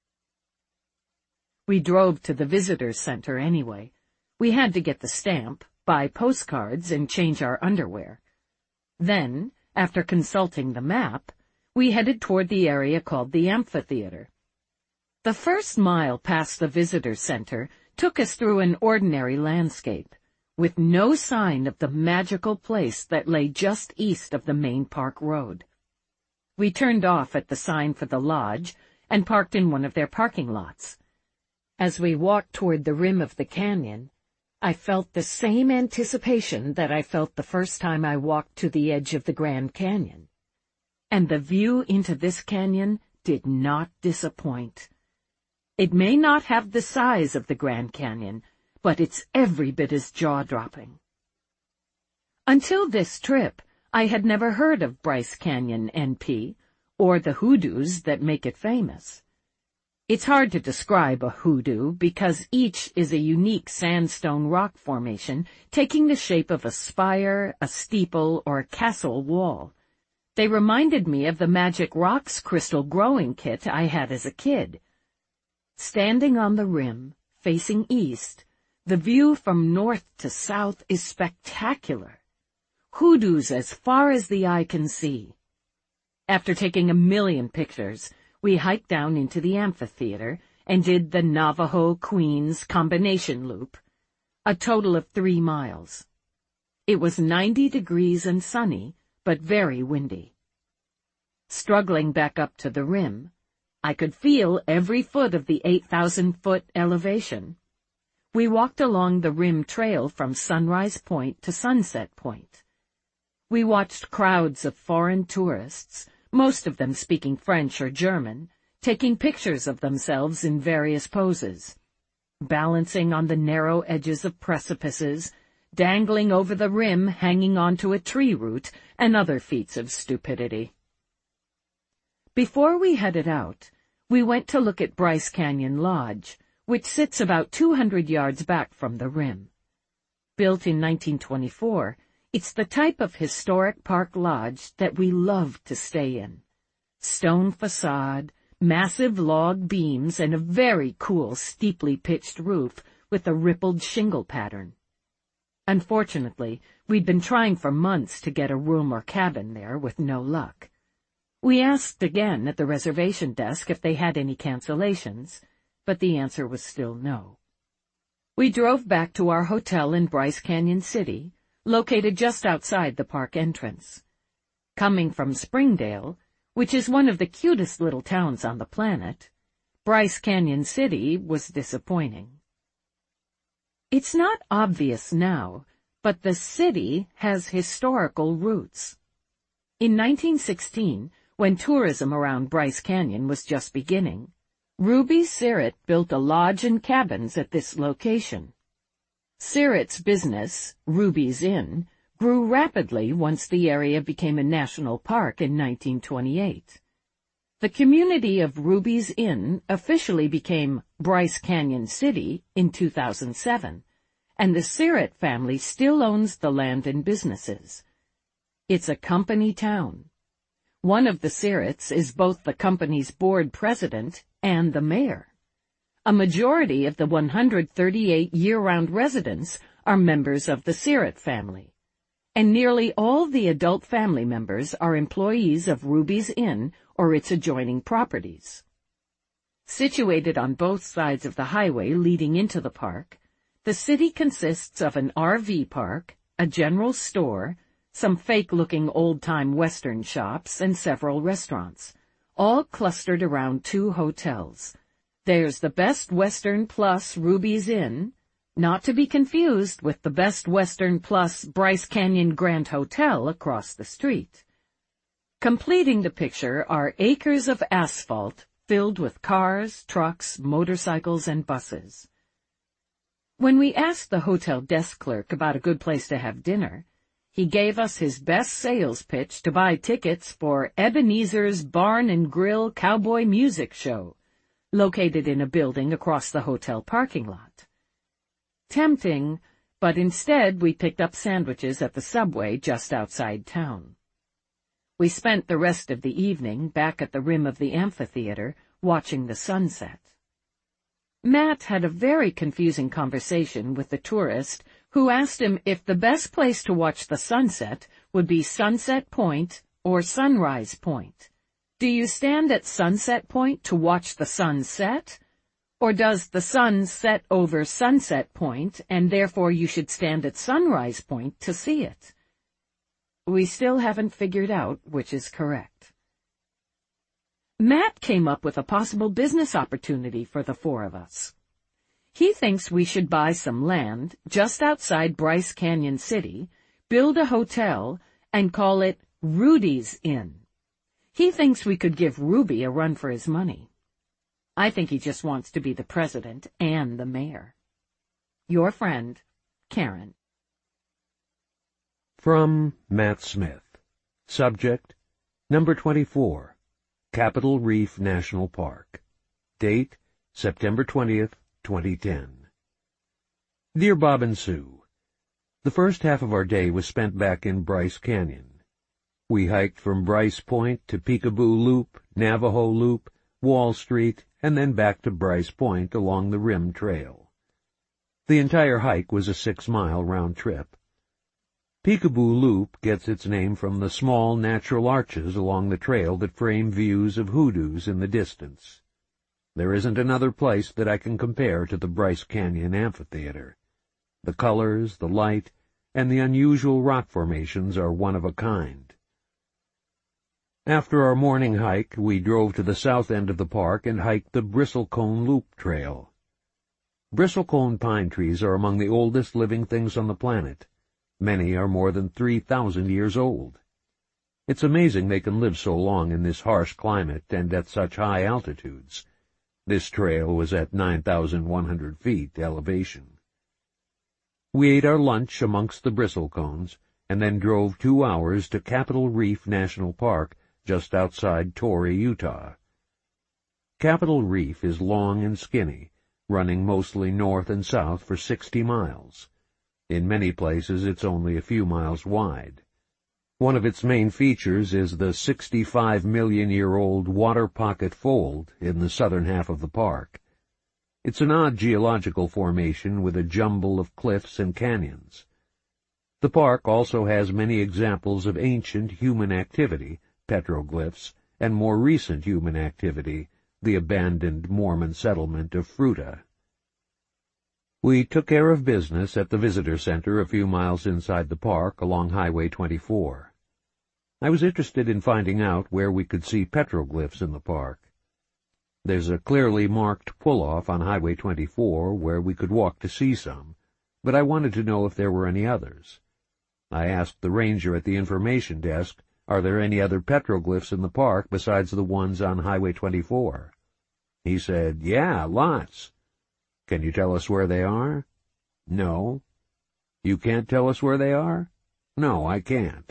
We drove to the visitors center anyway. We had to get the stamp, buy postcards, and change our underwear. Then, after consulting the map, we headed toward the area called the amphitheater. The first mile past the visitors center took us through an ordinary landscape, with no sign of the magical place that lay just east of the main park road. We turned off at the sign for the lodge and parked in one of their parking lots. As we walked toward the rim of the canyon, I felt the same anticipation that I felt the first time I walked to the edge of the Grand Canyon. And the view into this canyon did not disappoint. It may not have the size of the Grand Canyon, but it's every bit as jaw-dropping. Until this trip, I had never heard of Bryce Canyon, NP, or the hoodoos that make it famous. It's hard to describe a hoodoo because each is a unique sandstone rock formation taking the shape of a spire, a steeple, or a castle wall. They reminded me of the Magic Rocks crystal growing kit I had as a kid. Standing on the rim, facing east, the view from north to south is spectacular. Hoodoos as far as the eye can see. After taking a million pictures, we hiked down into the amphitheater and did the Navajo-Queens combination loop, a total of 3 miles. It was 90 degrees and sunny, but very windy. Struggling back up to the rim, I could feel every foot of the 8,000-foot elevation. We walked along the rim trail from Sunrise Point to Sunset Point. We watched crowds of foreign tourists, most of them speaking French or German, taking pictures of themselves in various poses, balancing on the narrow edges of precipices, dangling over the rim, hanging onto a tree root, and other feats of stupidity. Before we headed out, we went to look at Bryce Canyon Lodge, which sits about 200 yards back from the rim. Built in 1924, it's the type of historic park lodge that we love to stay in. Stone facade, massive log beams, and a very cool steeply pitched roof with a rippled shingle pattern. Unfortunately, we'd been trying for months to get a room or cabin there with no luck. We asked again at the reservation desk if they had any cancellations, but the answer was still no. We drove back to our hotel in Bryce Canyon City, located just outside the park entrance. Coming from Springdale, which is one of the cutest little towns on the planet, Bryce Canyon City was disappointing. It's not obvious now, but the city has historical roots. In 1916, when tourism around Bryce Canyon was just beginning, Ruby Sirott built a lodge and cabins at this location. Sirott's business, Ruby's Inn, grew rapidly once the area became a national park in 1928. The community of Ruby's Inn officially became Bryce Canyon City in 2007, and the Sirott family still owns the land and businesses. It's a company town. One of the Sirotts is both the company's board president and the mayor. A majority of the 138 year-round residents are members of the Sirott family, and nearly all the adult family members are employees of Ruby's Inn or its adjoining properties. Situated on both sides of the highway leading into the park, the city consists of an RV park, a general store, some fake-looking old-time Western shops, and several restaurants, all clustered around 2 hotels, There's the Best Western Plus Ruby's Inn, not to be confused with the Best Western Plus Bryce Canyon Grand Hotel across the street. Completing the picture are acres of asphalt filled with cars, trucks, motorcycles, and buses. When we asked the hotel desk clerk about a good place to have dinner, he gave us his best sales pitch to buy tickets for Ebenezer's Barn and Grill Cowboy Music Show, located in a building across the hotel parking lot. Tempting, but instead we picked up sandwiches at the Subway just outside town. We spent the rest of the evening back at the rim of the amphitheater, watching the sunset. Matt had a very confusing conversation with the tourist who asked him if the best place to watch the sunset would be Sunset Point or Sunrise Point. Do you stand at Sunset Point to watch the sun set? Or does the sun set over Sunset Point, and therefore you should stand at Sunrise Point to see it? We still haven't figured out which is correct. Matt came up with a possible business opportunity for the four of us. He thinks we should buy some land just outside Bryce Canyon City, build a hotel, and call it Rudy's Inn. He thinks we could give Ruby a run for his money. I think he just wants to be the president and the mayor. Your friend, Karen. From Matt Smith. Subject, number 24, Capitol Reef National Park. Date, September 20th, 2010. Dear Bob and Sue, the first half of our day was spent back in Bryce Canyon. We hiked from Bryce Point to Peekaboo Loop, Navajo Loop, Wall Street, and then back to Bryce Point along the Rim Trail. The entire hike was a 6-mile round trip. Peekaboo Loop gets its name from the small natural arches along the trail that frame views of hoodoos in the distance. There isn't another place that I can compare to the Bryce Canyon Amphitheater. The colors, the light, and the unusual rock formations are one of a kind. After our morning hike, we drove to the south end of the park and hiked the Bristlecone Loop Trail. Bristlecone pine trees are among the oldest living things on the planet. Many are more than 3,000 years old. It's amazing they can live so long in this harsh climate and at such high altitudes. This trail was at 9,100 feet elevation. We ate our lunch amongst the bristlecones and then drove 2 hours to Capitol Reef National Park, just outside Torrey, Utah. Capitol Reef is long and skinny, running mostly north and south for 60 miles. In many places it's only a few miles wide. One of its main features is the 65-million-year-old Water Pocket Fold in the southern half of the park. It's an odd geological formation with a jumble of cliffs and canyons. The park also has many examples of ancient human activity, petroglyphs, and more recent human activity, the abandoned Mormon settlement of Fruta. We took care of business at the visitor center a few miles inside the park along Highway 24. I was interested in finding out where we could see petroglyphs in the park. There's a clearly marked pull-off on Highway 24 where we could walk to see some, but I wanted to know if there were any others. I asked the ranger at the information desk, are there any other petroglyphs in the park besides the ones on Highway 24? He said, yeah, lots. Can you tell us where they are? No. You can't tell us where they are? No, I can't.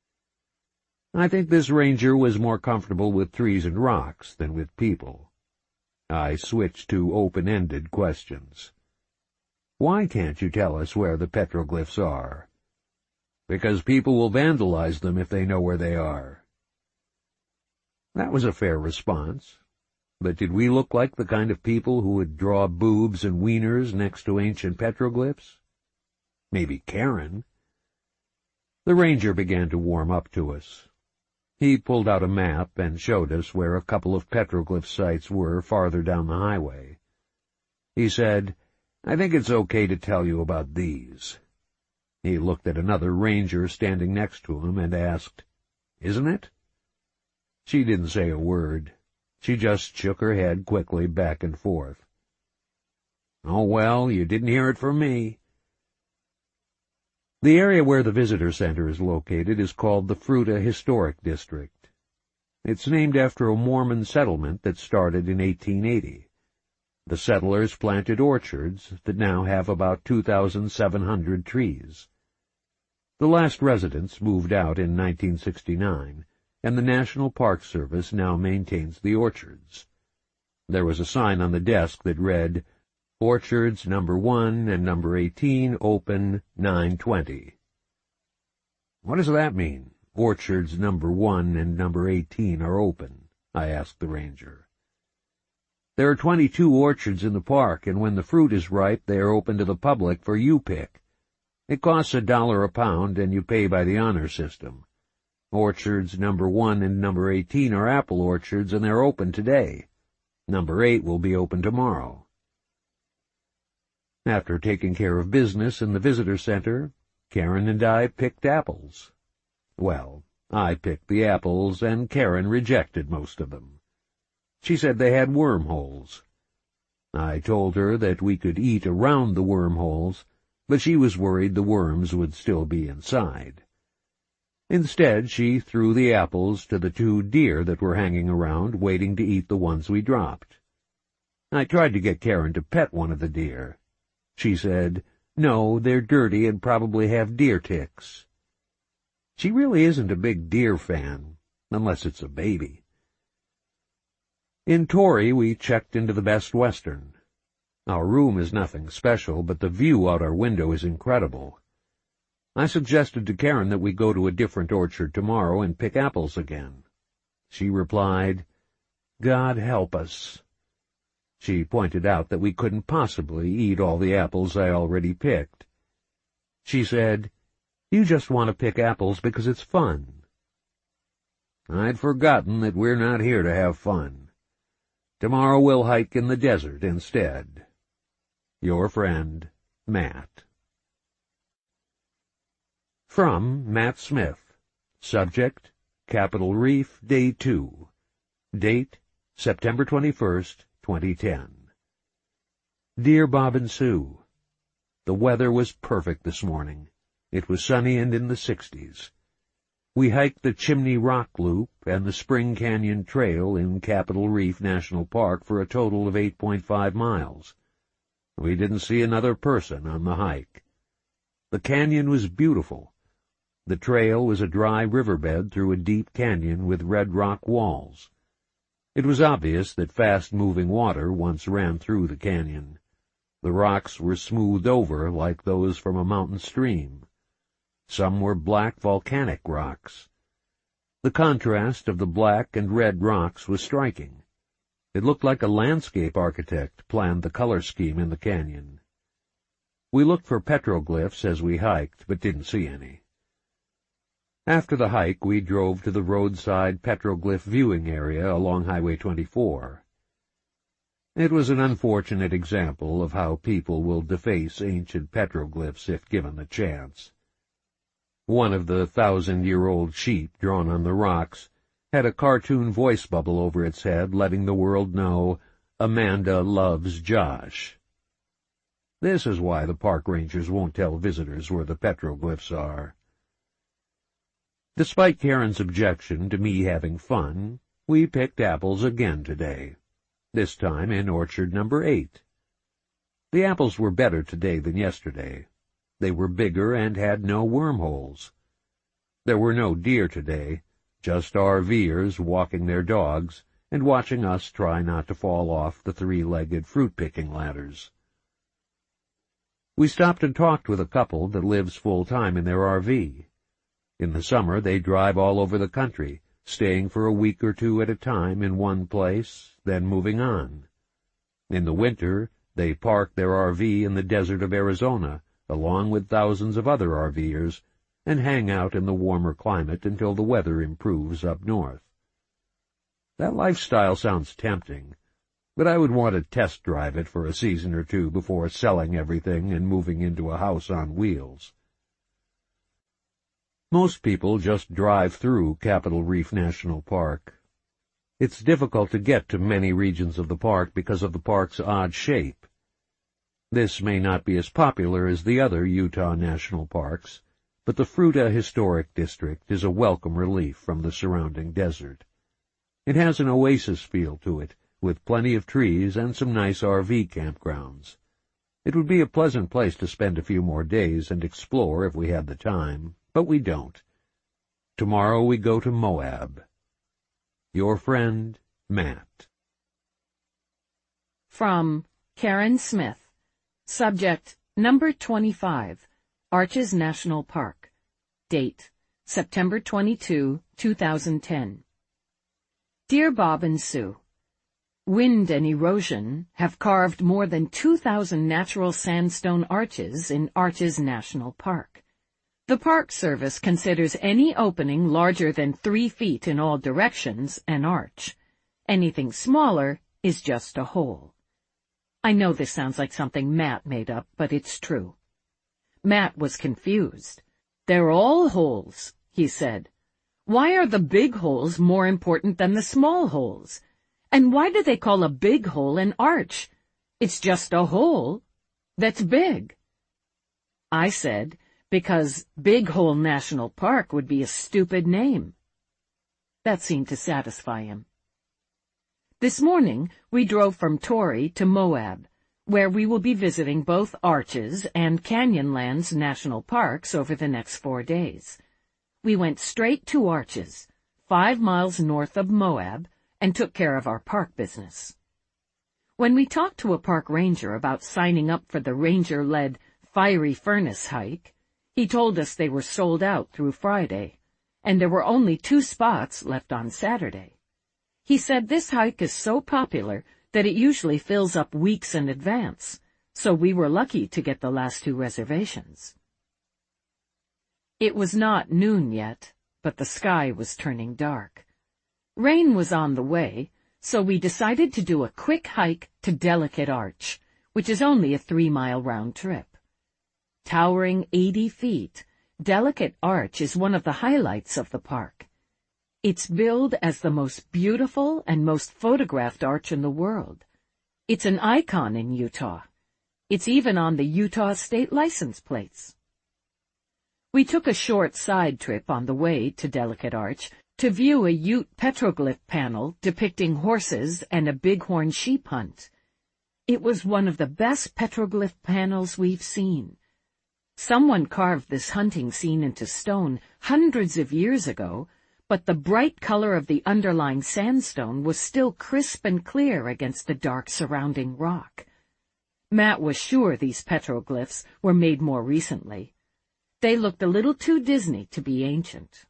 I think this ranger was more comfortable with trees and rocks than with people. I switched to open-ended questions. Why can't you tell us where the petroglyphs are? Because people will vandalize them if they know where they are. That was a fair response. But did we look like the kind of people who would draw boobs and wieners next to ancient petroglyphs? Maybe Karen. The ranger began to warm up to us. He pulled out a map and showed us where a couple of petroglyph sites were farther down the highway. He said, I think it's okay to tell you about these. He looked at another ranger standing next to him and asked, Isn't it? She didn't say a word. She just shook her head quickly back and forth. "Oh, well, you didn't hear it from me." The area where the visitor center is located is called the Fruita Historic District. It's named after a Mormon settlement that started in 1880. The settlers planted orchards that now have about 2,700 trees. The last residents moved out in 1969, and the National Park Service now maintains the orchards. There was a sign on the desk that read, "Orchards number 1 and number 18 open 9/20. "What does that mean, orchards number 1 and number 18 are open?" I asked the ranger. "There are 22 orchards in the park, and when the fruit is ripe they are open to the public for you-pick. It costs $1 a pound, and you pay by the honor system. Orchards number 1 and number 18 are apple orchards, and they're open today. Number 8 will be open tomorrow." After taking care of business in the visitor center, Karen and I picked apples. Well, I picked the apples, and Karen rejected most of them. She said they had wormholes. I told her that we could eat around the wormholes, but she was worried the worms would still be inside. Instead, she threw the apples to the 2 deer that were hanging around, waiting to eat the ones we dropped. I tried to get Karen to pet one of the deer. She said, "No, they're dirty and probably have deer ticks." She really isn't a big deer fan, unless it's a baby. In Torrey, we checked into the Best Western. Our room is nothing special, but the view out our window is incredible. I suggested to Karen that we go to a different orchard tomorrow and pick apples again. She replied, "God help us." She pointed out that we couldn't possibly eat all the apples I already picked. She said, "You just want to pick apples because it's fun." I'd forgotten that we're not here to have fun. Tomorrow we'll hike in the desert instead. Your friend, Matt. From Matt Smith. Subject, Capitol Reef, Day 2. Date, September 21st, 2010. Dear Bob and Sue, the weather was perfect this morning. It was sunny and in the 60s. We hiked the Chimney Rock Loop and the Spring Canyon Trail in Capitol Reef National Park for a total of 8.5 miles. We didn't see another person on the hike. The canyon was beautiful. The trail was a dry riverbed through a deep canyon with red rock walls. It was obvious that fast-moving water once ran through the canyon. The rocks were smoothed over like those from a mountain stream. Some were black volcanic rocks. The contrast of the black and red rocks was striking. It looked like a landscape architect planned the color scheme in the canyon. We looked for petroglyphs as we hiked, but didn't see any. After the hike, we drove to the roadside petroglyph viewing area along Highway 24. It was an unfortunate example of how people will deface ancient petroglyphs if given the chance. One of the 1,000-year-old sheep drawn on the rocks had a cartoon voice bubble over its head letting the world know, "Amanda loves Josh." This is why the park rangers won't tell visitors where the petroglyphs are. Despite Karen's objection to me having fun, we picked apples again today, this time in orchard number 8. The apples were better today than yesterday. They were bigger and had no wormholes. There were no deer today, just RVers walking their dogs and watching us try not to fall off the 3-legged fruit-picking ladders. We stopped and talked with a couple that lives full-time in their RV. In the summer, they drive all over the country, staying for a week or 2 at a time in one place, then moving on. In the winter, they park their RV in the desert of Arizona, along with thousands of other RVers, and hang out in the warmer climate until the weather improves up north. That lifestyle sounds tempting, but I would want to test drive it for a season or 2 before selling everything and moving into a house on wheels. Most people just drive through Capitol Reef National Park. It's difficult to get to many regions of the park because of the park's odd shape. This may not be as popular as the other Utah national parks, but the Fruita Historic District is a welcome relief from the surrounding desert. It has an oasis feel to it, with plenty of trees and some nice RV campgrounds. It would be a pleasant place to spend a few more days and explore if we had the time, but we don't. Tomorrow we go to Moab. Your friend, Matt. From Karen Smith. Subject, number 25, Arches National Park. Date, September 22, 2010. Dear Bob and Sue, wind and erosion have carved more than 2,000 natural sandstone arches in Arches National Park. The Park Service considers any opening larger than 3 feet in all directions an arch. Anything smaller is just a hole. I know this sounds like something Matt made up, but it's true. Matt was confused. They're all holes, he said. Why are the big holes more important than the small holes? And why do they call a big hole an arch? It's just a hole that's big. I said, because Big Hole National Park would be a stupid name. That seemed to satisfy him. This morning, we drove from Torrey to Moab, where we will be visiting both Arches and Canyonlands National Parks over the next 4 days. We went straight to Arches, 5 miles north of Moab, and took care of our park business. When we talked to a park ranger about signing up for the ranger-led Fiery Furnace hike, he told us they were sold out through Friday, and there were only 2 spots left on Saturday. He said this hike is so popular that it usually fills up weeks in advance, so we were lucky to get the last 2 reservations. It was not noon yet, but the sky was turning dark. Rain was on the way, so we decided to do a quick hike to Delicate Arch, which is only a 3-mile round trip. Towering 80 feet, Delicate Arch is one of the highlights of the park. It's billed as the most beautiful and most photographed arch in the world. It's an icon in Utah. It's even on the Utah state license plates. We took a short side trip on the way to Delicate Arch to view a Ute petroglyph panel depicting horses and a bighorn sheep hunt. It was one of the best petroglyph panels we've seen. Someone carved this hunting scene into stone hundreds of years ago, but the bright color of the underlying sandstone was still crisp and clear against the dark surrounding rock. Matt was sure these petroglyphs were made more recently. They looked a little too Disney to be ancient.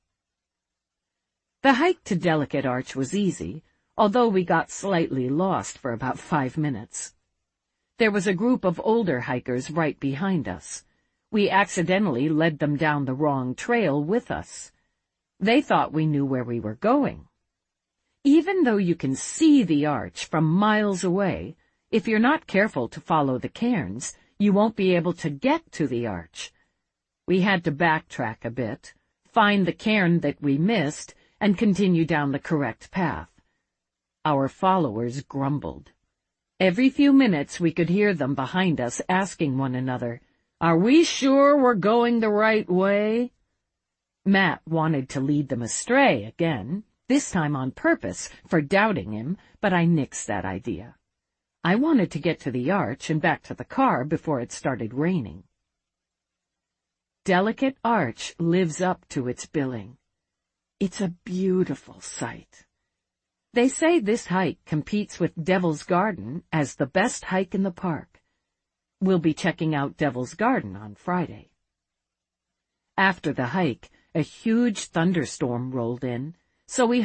The hike to Delicate Arch was easy, although we got slightly lost for about 5 minutes. There was a group of older hikers right behind us. We accidentally led them down the wrong trail with us. They thought we knew where we were going. Even though you can see the arch from miles away, if you're not careful to follow the cairns, you won't be able to get to the arch. We had to backtrack a bit, find the cairn that we missed, and continue down the correct path. Our followers grumbled. Every few minutes we could hear them behind us asking one another, "Are we sure we're going the right way?" Matt wanted to lead them astray again, this time on purpose for doubting him, but I nixed that idea. I wanted to get to the arch and back to the car before it started raining. Delicate Arch lives up to its billing. It's a beautiful sight. They say this hike competes with Devil's Garden as the best hike in the park. We'll be checking out Devil's Garden on Friday. After the hike, a huge thunderstorm rolled in, so we